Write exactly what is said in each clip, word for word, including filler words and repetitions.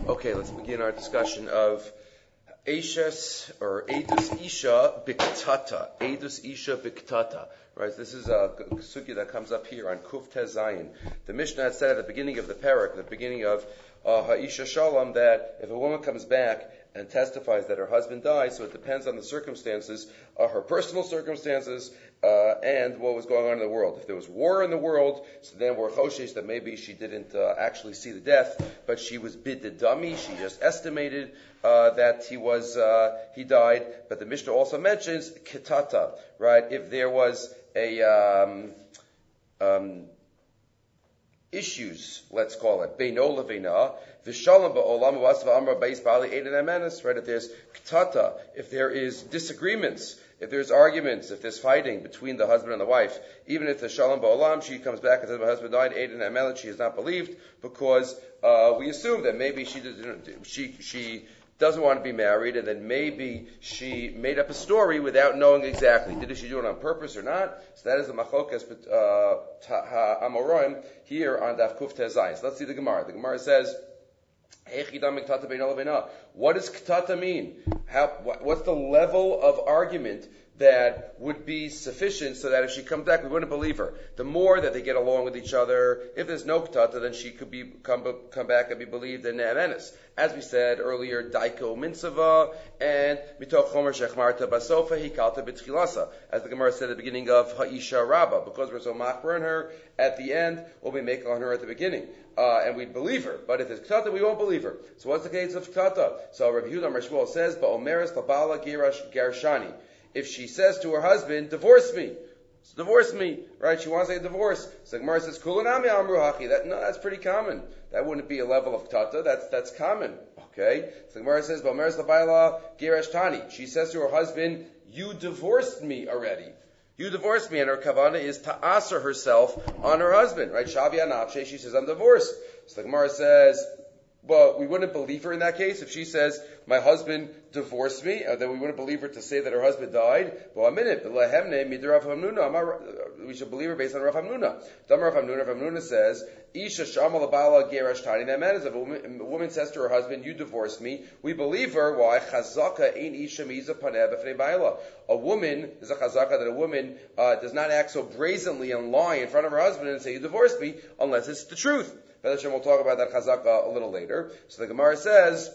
Okay, let's begin our discussion of Eishes or Eidus Isha Biktata. Eidus Isha Biktata. Right, this is a sugya that comes up here on Kuf Tez Zayin. The Mishnah had said at the beginning of the parak, at the beginning of uh, Ha'isha Shalom, that if a woman comes back and testifies that her husband died, so it depends on the circumstances, uh, her personal circumstances, uh, and what was going on in the world. If there was war in the world, so then we're choshesh that maybe she didn't uh, actually see the death, but she was bid dummy. She just estimated uh, that he was uh, he died. But the Mishnah also mentions kitata, right? If there was a um, um, issues, let's call it beino levina. V'shalom ba'olam v'asva amra ba'is ba'ali eidin amenes. Right? If there's ktata, if there is disagreements, if there's arguments, if there's fighting between the husband and the wife, even if the shalom ba'olam, she comes back and says, my husband died, eidin amenes, she is not believed because uh, we assume that maybe she didn't, she she doesn't want to be married, and then maybe she made up a story without knowing exactly. Did she do it on purpose or not? So that is the machlokas ha'amoraim here on Daf Kuf Tez Zayin. So let's see the Gemara. The Gemara says, what does ktata mean? How, what's the level of argument that would be sufficient so that if she comes back, we wouldn't believe her? The more that they get along with each other, if there's no ktata, then she could be come, come back and be believed in ne'emenes. As we said earlier, daiko minsava and mitoch chomer shechmarta basofa hikalta b'tchilasa. As the Gemara said at the beginning of Ha'isha Rabbah, because we're so machmer in her, at the end, we'll be making on her at the beginning. Uh, and we'd believe her. But if it's ktata, we won't believe her. So what's the case of ktata? So Rabbi Yehuda Amar Shmuel says, ba'omeres labala girash garshani. If she says to her husband, divorce me. So divorce me. Right? She wants a divorce. So Gemara says, kulanami amru hachi. That, no, that's pretty common. That wouldn't be a level of ktata. That's, that's common. Okay? So Gemara says, ba'omeres labala girash tani. She says to her husband, you divorced me already. You divorced me, and her kavana is to answer herself on her husband, right? Shavi anapshe, she says, I'm divorced. So the Gemara says, well, we wouldn't believe her in that case. If she says, my husband divorced me, uh, then we wouldn't believe her to say that her husband died. Well, a minute. We should believe her based on Rav Hamnuna. Rav Hamnuna, Rav Hamnuna says, Isha shama labala gerash tani. That matters. If a woman, a woman says to her husband, you divorced me, we believe her. Why? Chazaka ain't isha miza paneh b'fnei ba'ila. A woman, there's a chazaka that a woman uh, does not act so brazenly and lie in front of her husband and say, you divorced me, unless it's the truth. We'll talk about that chazaka a little later. So the Gemara says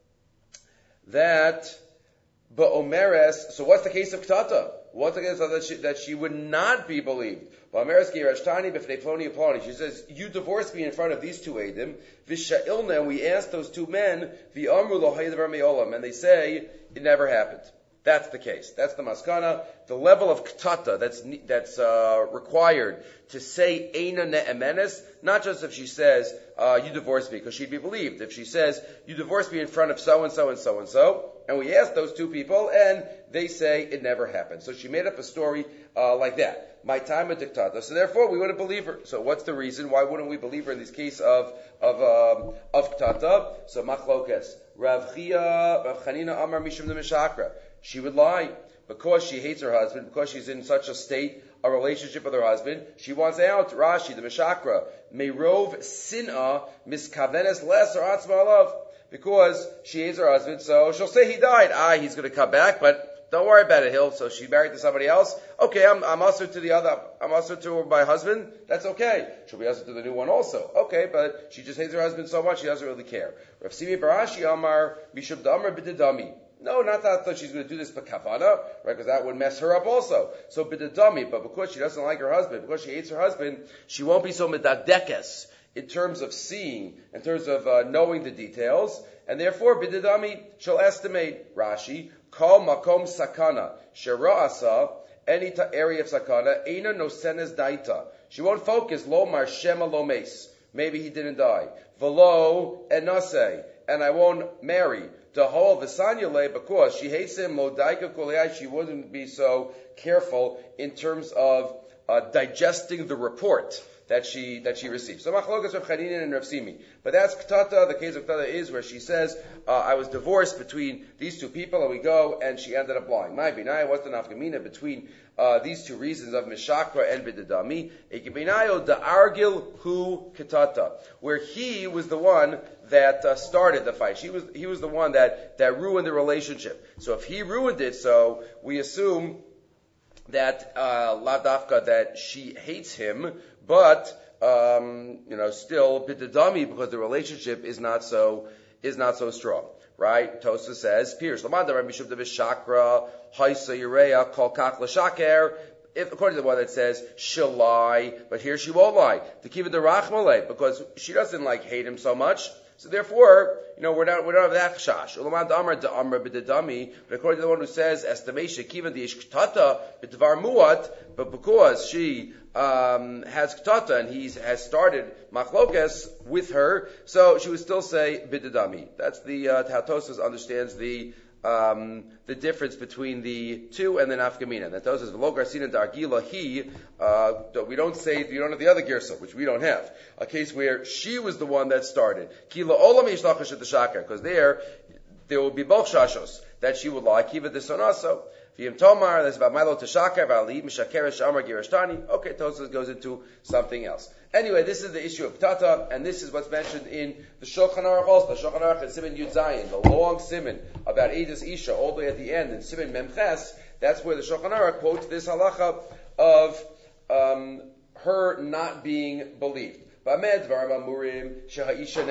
that ba'omeres. So what's the case of ktata? What's the case of that she, that she would not be believed? Ba'omeres girashtani b'fnei ploni ploni. She says, you divorced me in front of these two edim. V'sha'ilna. And we asked those two men, v'amru lo haydavar me'olam, and they say it never happened. That's the case. That's the maskana. The level of ktata that's that's uh, required to say eina ne'emenes, not just if she says uh, you divorced me, because she'd be believed. If she says you divorced me in front of so and so and so and so, and we asked those two people, and they say it never happened. So she made up a story uh, like that. My time at diktata. So therefore, we wouldn't believe her. So what's the reason? Why wouldn't we believe her in this case of of um, of ktata? So machlokes. Rav Chia, Rav Chanina Amar Mishum de Mishakra. She would lie because she hates her husband, because she's in such a state, a relationship with her husband. She wants out. Rashi, the Mishakra, Meirov Sin'a Miskavenes Les or Atzma Love. Because she hates her husband, so she'll say he died. Ah, he's going to come back, but don't worry about it. He'll, so she married to somebody else. Okay, I'm, I'm also to the other, I'm also to my husband. That's okay. She'll be also to the new one also. Okay, but she just hates her husband so much, she doesn't really care. Rav Simi Barashi Amar Mishum Damar B'didami. No, not that I thought she's going to do this b'kavana, right? Because that would mess her up also. So b'didami, but because she doesn't like her husband, because she hates her husband, she won't be so medadekes in terms of seeing, in terms of uh, knowing the details, and therefore b'didami, she'll estimate. Rashi, kol makom sakana, shera'asa, any ta- area of sakana, eina nosenes daita. She won't focus, lo mar shema lo mes. Maybe he didn't die. V'lo enase, and I won't marry. The whole Visanyale, because she hates him, Lodaika Kuliyai, she wouldn't be so careful in terms of uh, digesting the report. that she that she received. So machlokas Rav Chanina and Rav Simi. But that's ktata. The case of ktata is where she says, uh, I was divorced between these two people, and we go, and she ended up lying. My binaya, what's the nafkamina between uh, these two reasons of mishakra and bidadami? Ekibinayo da argil hu ktata, where he was the one that uh, started the fight. She was he was the one that that ruined the relationship. So if he ruined it, so we assume that uh, la dafka, that she hates him, but um, you know, still bidadami, because the relationship is not so is not so strong, right? Tosa says, Pirush Lamanda Rabbi Shubda B'Shakra Haisa Yereya Kol Kach L'Shaker. If according to the one that says she'll lie, but here she won't lie, to keep it the rachmale, because she doesn't like hate him so much. So therefore, you know, we're not, we don't have that chash. Ulamad amar da amar b'dedami, but according to the one who says, estimation, kivan the ishktata b'dvar muat, but because she, um, has ktata and he has started machlokes with her, so she would still say b'dedami. That's the, uh, how Tosas understands the, Um, the difference between the two and the nafkamina. That those is v'lo garsina d'argila he. Uh, we don't say you don't have the other girsa, which we don't have. A case where she was the one that started. Kila olam yishlachash at the shakar, because there there will be both shashos that she would lie. Kiva disonaso. V'yim tomar, that's about Milo Tashakar, V'ali, Mishakeresh, Amar, Girashtani. Okay, Tosas goes into something else. Anyway, this is the issue of Ktata, and this is what's mentioned in the Shulchan Aruch also. The Shulchan Aruch in Siman Yud Zayin, the long Siman about Eidos Isha, all the way at the end, in Siman Memches, that's where the Shulchan Aruch quotes this halacha of um, her not being believed. When do we say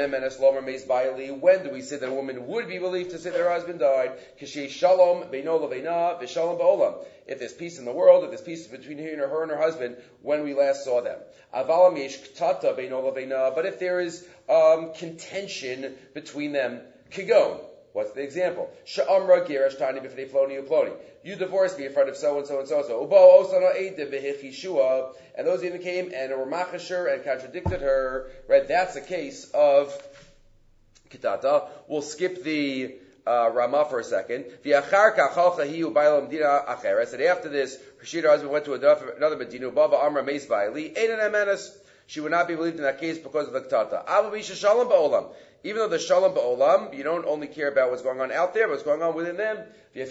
that a woman would be believed to say that her husband died? If there's peace in the world, if there's peace between her and her and her husband when we last saw them. But if there is um, contention between them, kigon. What's the example? Sha'amra gerash tani b'fnei ploni uploni. You divorced me in front of so and so and so and so. Ubo osana eide b'hichishua. And those even came and were machasher and contradicted her. Right? That's a case of kitata. We'll skip the uh, Ramah for a second. V'achar kachalcha hiu bailam dina acheres. And after this, her husband went to another medina. Baba amra meis baili. Einan amenas. She would not be believed in that case because of the ktata. Abu bisha shalom ba'olam. Even though the shalom ba'olam, you don't only care about what's going on out there, but what's going on within them. And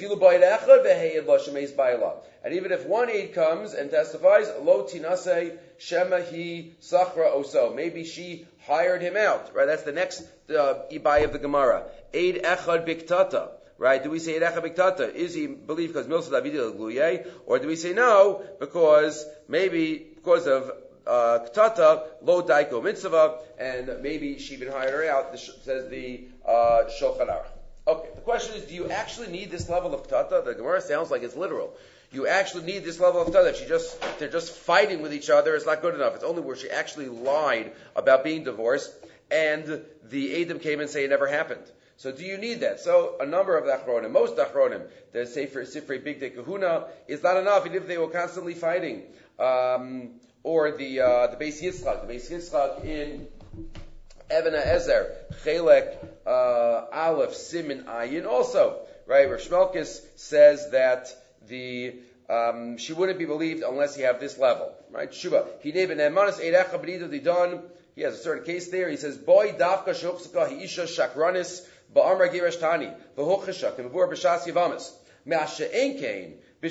even if one aid comes and testifies, lo tinase shema hi sachra oso. Maybe she hired him out. Right? That's the next uh, ibai of the Gemara. Aid echad biktata. Right? Do we say aid echad biktata? Is he believed because milsa davidi l'gluye? Or do we say no, because maybe because of Uh, ktata lo daiko mitzvah, and maybe she even hired her out. This says the uh, Shulchan Aruch. Okay, the question is, do you actually need this level of ktata? The Gemara sounds like it's literal. You actually need this level of ktata. She just they're just fighting with each other. It's not good enough. It's only where she actually lied about being divorced, and the Edom came and say it never happened. So do you need that? So a number of the Achronim, most Achronim, the Sefer Sifrei Bigdei Kahuna, is not enough, even if they were constantly fighting. Um, Or the uh, the Beis Yitzchak, the Beis Yitzchak in Even HaEzer, Chelek uh, Aleph Simin Ayin. Also, right? Rav Shmelkis says that the um, she wouldn't be believed unless you have this level, right? Shuba. He never nemanas eirecha b'nidu didon. He has a certain case there. He says, "Boy davka shehuchzaka hiisha shakranis ba'amra girash tani v'hochesha k'mevur b'shas yivamis me'ashe ein kain." It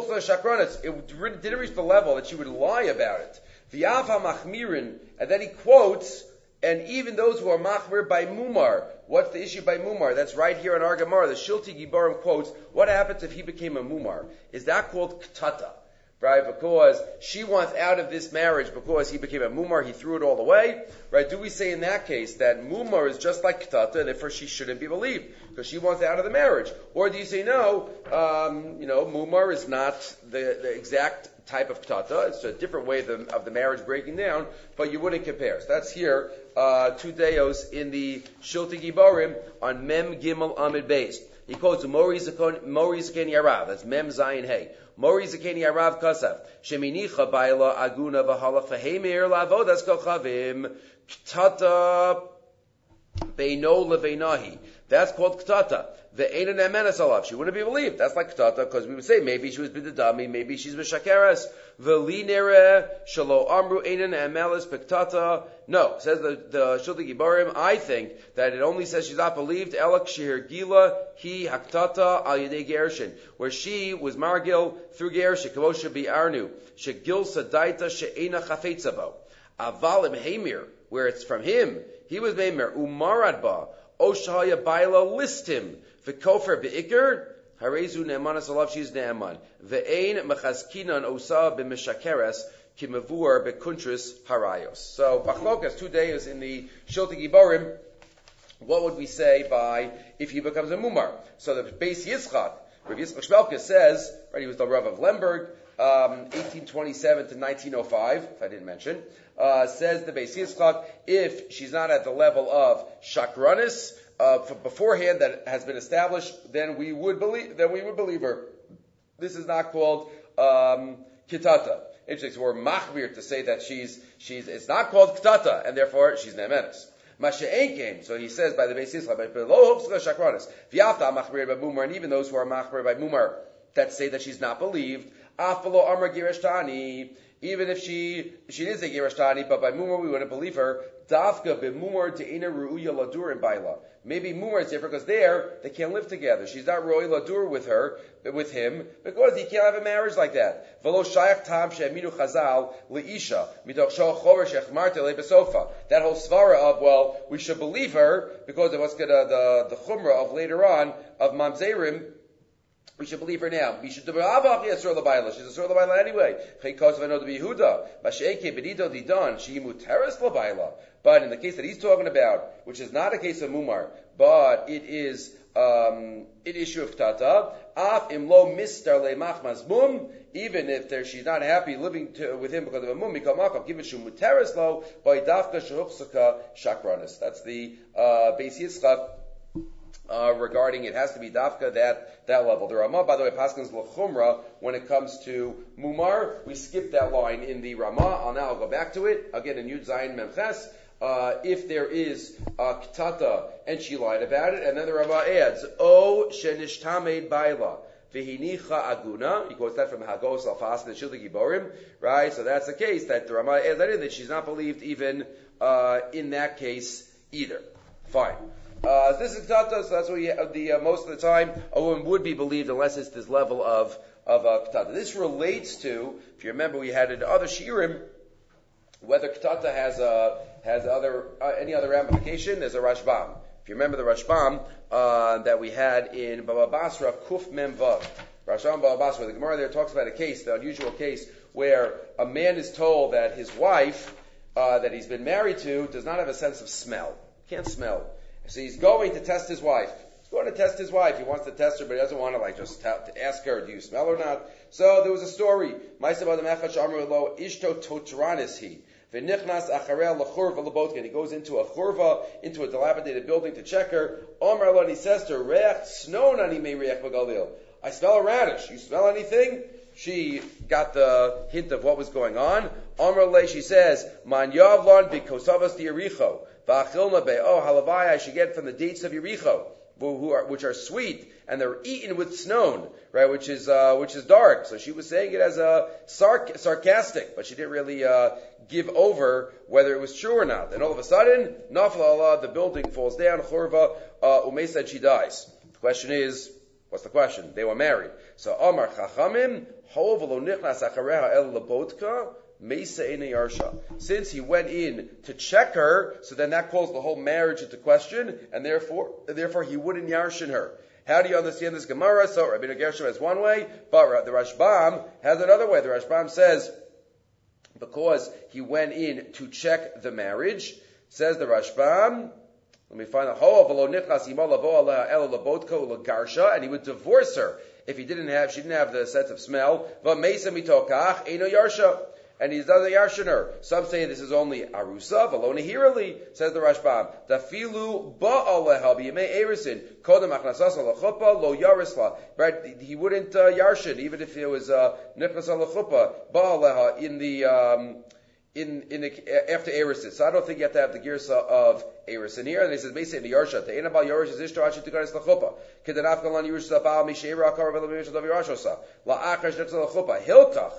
didn't reach the level that she would lie about it. And then he quotes, and even those who are machmir by mumar. What's the issue by mumar? That's right here in our Gemara. The Shilti Gibarim quotes, what happens if he became a mumar? Is that called ktata? Right? Because she wants out of this marriage because he became a mumar, he threw it all away. Right? Do we say in that case that mumar is just like ktata, and therefore she shouldn't be believed because she wants out of the marriage? Or do you say no, um, you know, mumar is not the, the exact type of ktata, it's a different way of the, of the marriage breaking down, but you wouldn't compare. So that's here, uh, two deos in the Shilti Gibarim on Mem Gimel Amid Beis. He quotes Mori Zakeni Arav, that's Mem Zayin Hey. Mori Zakeni Arav Kasav. Sheminicha Baila Aguna Vahala Fahemer Lavodas Kochavim Ktata Beino Leveinahi. That's called ktata. The Eina Ne'emenes alav. She wouldn't be believed. That's like ktata, because we would say maybe she was bidadami, maybe she's b'shakeres. V'li nere shalo amru Eina Ne'emenes pektata. No, says the, the Shiltei Giborim, I think that it only says she's not believed, elak shehir gila, he haktata al yedei gershin, where she was margil through gershin, kavosha bi'arnu, shegil sadaita she'ena chafetzabo. Avalim Hamir, where it's from him, he was Hamir, umarad ba, o shahaya baila list him, v'kofer be'ikr, harezu ne'emanas alav, she's ne'eman, ve'ein mechazkinan osa b'mishakeres, kimavur bekuntris harayos. So, Bachlokas, two days in the Shiltei Giborim, what would we say by if he becomes a mumar? So the Beis Yitzchak, Rav Yitzchak Shmelka says, right, he was the Rav of Lemberg, um, eighteen twenty-seven to nineteen oh five, if I didn't mention, uh, says the Beis Yitzchak, if she's not at the level of shakranis, uh, beforehand that has been established, then we would believe, then we would believe her. This is not called, um, kitata. Interesting. So we're machmir to say that she's, she's, it's not called ktata, and therefore she's ne'emenes. Mashe'en came, so he says by the Beis Yitzchak, lo hopska shakranis, v'yafta machmir by mumar, and even those who are machmir by mumar, that say that she's not believed, afalo amar girishtani, even if she, she did say girishtani, but by mumar we wouldn't believe her, dafka b'mumar te'ina ru'uya ladur in baila. Maybe mumar is different because there they can't live together. She's not roy ladur with her, with him, because he can't have a marriage like that. V'lo shayach tam she'aminu chazal leisha mitoch shal chover shechmarte lebesofa. That whole svara of, well, we should believe her because of what's gonna the the chumrah of later on of mamzerim. We should believe her now. We should do Abach Yisrael Labayla. She's a Yisrael Labayla anyway. Chayikos v'ano de Yehuda. Masheike b'dido didan. She muteres Labayla. But in the case that he's talking about, which is not a case of Mumar, but it is um, an issue of Ktata, Af imlo mistar le'machmas mum, even if there, she's not happy living to, with him because of a mum, mikal makam, given shu muteres lo, by dafka shehuchsaka shakranis. That's the uh, Beis Yitzchak. Uh, regarding it has to be dafka that that level. The Ramah, by the way, paskins l'chumra when it comes to mumar. We skip that line in the Ramah. I'll now go back to it again in Yud Zayin Memches. Uh, if there is uh, ktata and she lied about it, and then the Ramah adds o shenishtamed baila v'hinicha aguna. He quotes that from Hagos Alfas and the Shiltei Giborim, right? So that's the case that the Ramah adds that in, that she's not believed even uh, in that case either. Fine. Uh, this is ktata, so that's what we have the, uh, most of the time, a woman would be believed unless it's this level of, of, uh, ktata. This relates to, if you remember, we had in other shirim, whether ktata has, uh, has other, uh, any other ramification, there's a Rashbam. If you remember the Rashbam, uh, that we had in Baba Basra, Kuf Mem Vav. Rashbam Baba Basra, the Gemara there talks about a case, the unusual case, where a man is told that his wife, uh, that he's been married to, does not have a sense of smell. Can't smell. So he's going to test his wife. He's going to test his wife. He wants to test her, but he doesn't want to like just ta- to ask her, do you smell or not? So there was a story. He goes into a churva, into a dilapidated building to check her. And he says to her, I smell a radish. You smell anything? She got the hint of what was going on. She says, Man yavlan b'kosavas di'ericho. Oh, halavai, I should get from the dates of Yericho, who are, which are sweet, and they're eaten with snow, right, which is, uh, which is dark. So she was saying it as a sarc- sarcastic, but she didn't really, uh, give over whether it was true or not. And all of a sudden, nafla Allah, the building falls down, churva, uh, Umay said she dies. The question is, what's the question? They were married. So, Amar Chachamim, ho v'lo nichnas achareha el labotka, since he went in to check her, so then that calls the whole marriage into question, and therefore, therefore he wouldn't yarshin her. How do you understand this Gemara? So Rabbeinu Gershom has one way, but the Rashbam has another way. The Rashbam says, because he went in to check the marriage, says the Rashbam, let me find out, and he would divorce her if he didn't have, she didn't have the sense of smell. And he doesn't yarshin her. Some say this is only arusa, v'lo nehirali, says the Rashbam. Dafilu ba'aleha b'yemei erisin, kodem achnasas alachupa lo yarisla. Right? He wouldn't uh, yarshin, even if it was uh, nichnas alachupa, ba'aleha, in the, um, in in the, after Eresis. So I don't think you have to have the girsa of Eris in here. And he says basically in the Yarsha, the Enabal Yorish is Ishtar Achi Tigaris Lachupa. Kedanaf Galan Yerush Baal Mishera Akar Velamirish of Yarashosa. La Achash Netzal Lachupa. Hilkach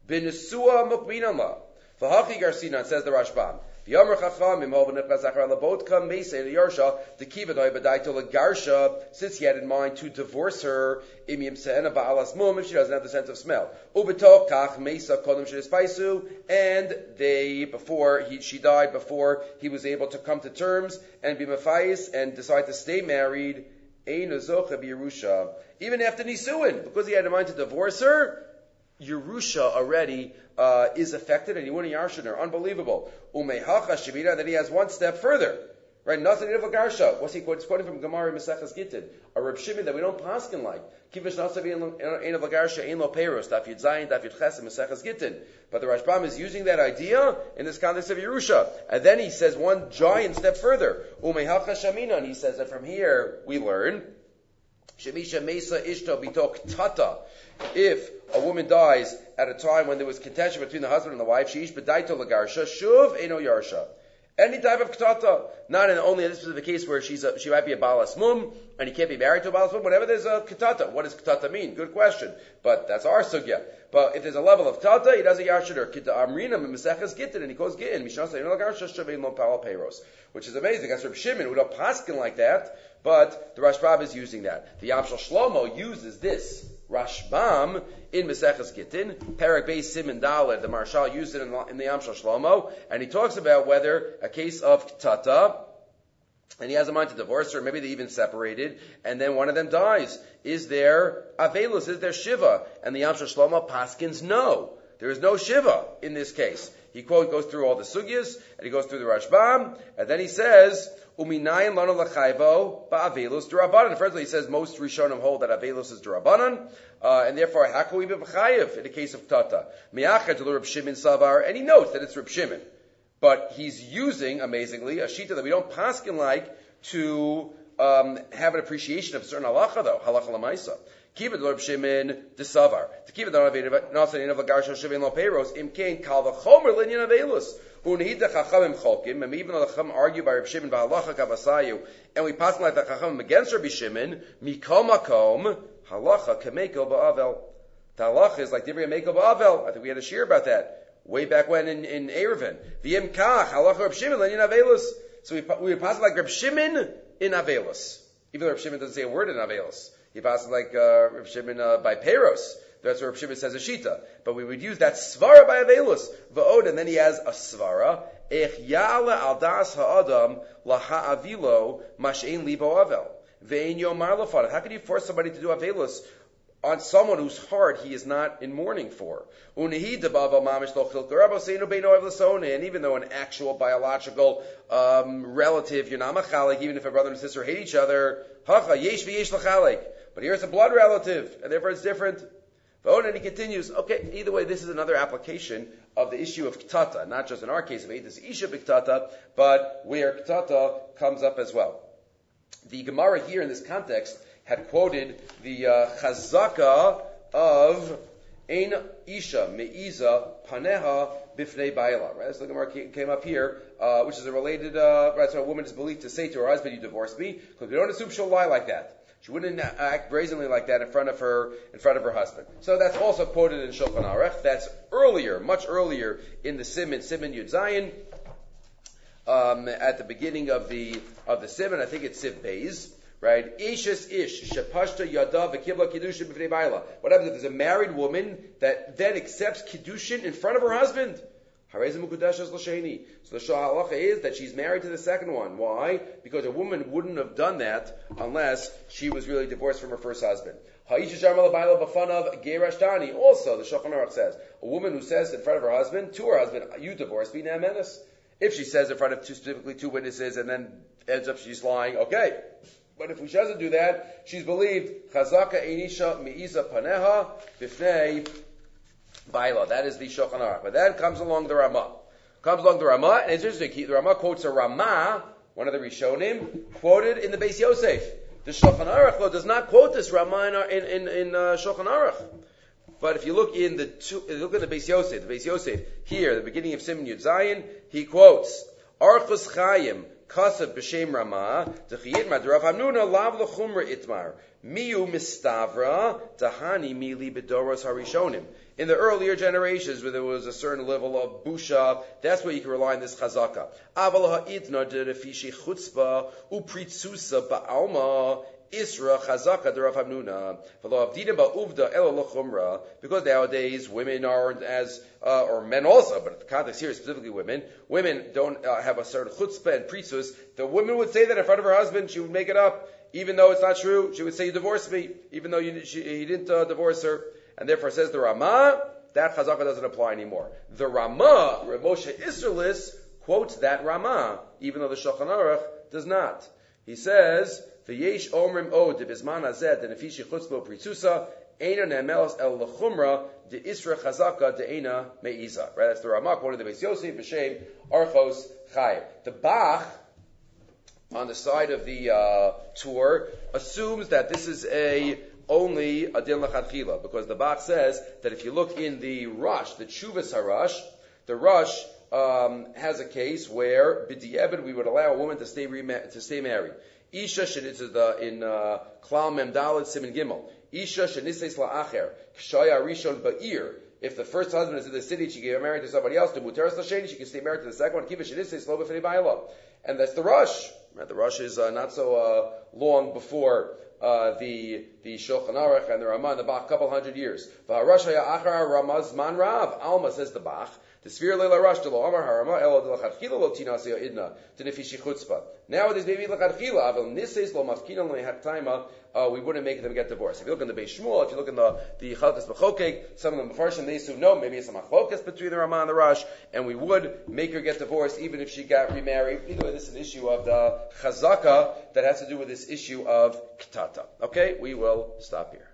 Binisua Mukminama. Vahachi Garcinan says the Rashbam. Yomer Chachamim Hov Nechnas Achar Labotka Mesa in the Yarsha the Kivadoi Badaito Lagarsha since he had in mind to divorce her Imyim Seena Ba'alas Mum if she doesn't have the sense of smell. Ubetok Kach Mesa Kodem Shedispaisu and they before he she died before he was able to come to terms and be Mafais and decide to stay married. Ein Azocha B'Yerusha even after Nisuin because he had in mind to divorce her. Yerusha already uh, is affected, and he wouldn't yarshin her. Unbelievable. Umehacha shemina. Then he has one step further, right? Nothing of a garsha. What's he quoting? He's quoting from Gemara Maseches Gittin, a Reb Shimon that we don't paskin like. Kivish nasav ein of a garsha ein lo peiros. Daf Yud Zayin, Daf Yud Ches, Maseches Gittin. But the Rashbam is using that idea in this context of Yerusha, and then he says one giant step further. Umehacha shemina, and he says that from here we learn shemisha mesa ishto bitok tata. If a woman dies at a time when there was contention between the husband and the wife, she ish b'daito lagarsha shuv eno yarsha. Any type of ktata, not in only in this specific case where she's a, she might be a balas mum and he can't be married to a balas mum. Whenever there's a ktata, what does ktata mean? Good question, but that's our sugya. But if there's a level of tata, he does a yarsha or kita amrina mimeseches gittin and he goes gittin mishnasa eno lagarsha shuv eno pal peiros, which is amazing. That's Reb Shimon. We don't paskin like that, but the Rashbam is using that. The Yamshel Shlomo uses this Rashbam in Meseches Gittin, Perek Beis Siman Daled, the Marshal used it in the, in the Yamshel Shlomo, and he talks about whether a case of Ktata, and he has a mind to divorce her, maybe they even separated, and then one of them dies. Is there Avelus, is there Shiva? And the Yamshel Shlomo paskins no. There is no Shiva in this case. He quote goes through all the sugyas, and he goes through the Rashbam, and then he says, Uminayin lano lachayvo ba'avelus d'Rabbanan. First he says most Rishonim hold that avelus is d'Rabbanan, uh, and therefore how can we be b'chayev in the case of tata? Mi'achad to Reb Shimon savar, and he notes that it's Reb Shimon, but he's using amazingly a shita that we don't paskin like to um, have an appreciation of certain halacha though halacha lamaisa. Kibbud Reb Shimon desavar. To keep it on avelus, nasanin of lagarsha shivin lo peiros imkein kal v'chomer linyan avelus. Unhida chachamim cholkim, and even though the chachamim argue by Reb Shimon b'halacha kavasayu, and we pass like the chachamim against Reb Shimon, mikol makom halacha kameko ba'avel. The halacha is like divrei meko ba'avel. I think we had a shir about that way back when in in Erevin. V'yim kach halacha Reb Shimon lenyan avelus. So we we pass like Reb Shimon in avelus, even though Reb Shimon doesn't say a word in avelus. He passes like uh, Reb Shimon uh, by Peiros. That's where Reb Shimon says a shita. But we would use that svara by avelus. Va'od, and then he has a svara. Ech ya'ala al das ha'adam laha'avilo mash'ein libo avel. Ve'en yomar lefanav. How can you force somebody to do avelus on someone whose heart he is not in mourning for? And even though an actual biological um, relative, you're not machalik, even if a brother and sister hate each other, hacha yesh v'yesh l'chalik. But here's a blood relative, and therefore it's different. And he continues, okay, either way, this is another application of the issue of ktata, not just in our case of this isha b'ktata, but where ktata comes up as well. The Gemara here in this context had quoted the uh, chazaka of ein isha me'iza paneha bifnei baila. Right, so the Gemara came up here, uh, which is a related. Uh, right, so a woman is believed to say to her husband, "You divorced me," because we don't assume she'll lie like that. She wouldn't act brazenly like that in front of her in front of her husband. So that's also quoted in Shulchan Aruch. That's earlier, much earlier in the Siman, Siman Yud Zayin, um, at the beginning of the of the Siman. I think it's Siv Beis. Right? Ishes ish, shepashta yada v'kibla kiddushin b'fnei bayla. What happens if there's a married woman that then accepts kiddushin in front of her husband? Harezim ukudeshes l'sheni. So the shalacha is that she's married to the second one. Why? Because a woman wouldn't have done that unless she was really divorced from her first husband. Ha'isha sharma l'bayla b'fanav gerashtani. Also, the Shulchan Aruch says, a woman who says in front of her husband, to her husband, you divorced me, na'menes. If she says in front of two, specifically two witnesses and then ends up she's lying, okay. But if she doesn't do that, she's believed chazaka einisha mi'iza paneha bifnei baila. That is the Shulchan Aruch. But then comes along the Ramah. Comes along the Ramah, and it's interesting. The Ramah quotes a Ramah, one of the Rishonim, quoted in the Beis Yosef. The Shulchan Aruch though does not quote this Ramah in in in, in uh, Shulchan Aruch. But if you look in the two, look at the Beis Yosef, the Beis Yosef here, the beginning of Siman Yud Zayin, he quotes Archus Chaim Kasav B'Shem Ramah D'Chiyitma D'Rav Hamnuna Lav L'Chumra Itmar Miu Mistavra Tahani Mili B'Doros Harishonim. In the earlier generations, where there was a certain level of busha, that's where you can rely on this chazaka. Aval ha'idna derefishi chutzpah upritzusa ba'alma isra chazaka derav hamnuna. V'lo avdina ba'uvda elo l'chumra. Because nowadays women aren't as, uh, or men also, but the context here is specifically women. Women don't uh, have a certain chutzpah and pritzus. The woman would say that in front of her husband. She would make it up, even though it's not true. She would say, "You divorced me," even though you, she, he didn't uh, divorce her. And therefore says the Ramah, that chazaka doesn't apply anymore. The Ramah, Rav Moshe Isserlis, quotes that Ramah, even though the Shulchan Aruch does not. He says, V'yesh omrim od b'zman hazeh denefishi chutzpah pritzusa eina ne'emelos el lechumra de isra chazaka de eina me'iza. Right, that's the Ramah quoted the Beis Yosef b'shem Archos Chaim. The Bach, on the side of the uh, tour, assumes that this is a only a din l'chadchila, because the Bach says that if you look in the Rush, the Tshuvas HaRush, the Rush um, has a case where b'di'eved we would allow a woman to stay re- to stay married. Isha this is the in uh, Klal Mem Daled Siman Gimel. Isha shenises la'acher k'shaya rishon ba'ir. If the first husband is in the city, she get married to somebody else. To muteras l'sheni, she can stay married to the second one. Kiva shenises lo b'fnei ba'ila, and that's the Rush. Right, the Rush is uh, not so uh, long before Uh, the the Shulchan Aruch and the Ramah, the Bach, couple hundred years. V'harash haya achar Ramaz man rav. Alma says the Bach. The Sfir leila Rash de lo Amar Harama elo de lachadchila lo tinasya idna to nefishi chutzpah. Nowadays maybe lachadchila aval nises lo mafkina lo hataima. We wouldn't make them get divorced. If you look in the Beis Shmuel, if you look in the the Chalkas B'Chokek, some of the Mefarshim they assume no, maybe it's a machlokas between the Ramah and the Rash, and we would make her get divorced even if she got remarried. Either way, this is an issue of the chazaka that has to do with this issue of ktata. Okay, we will stop here.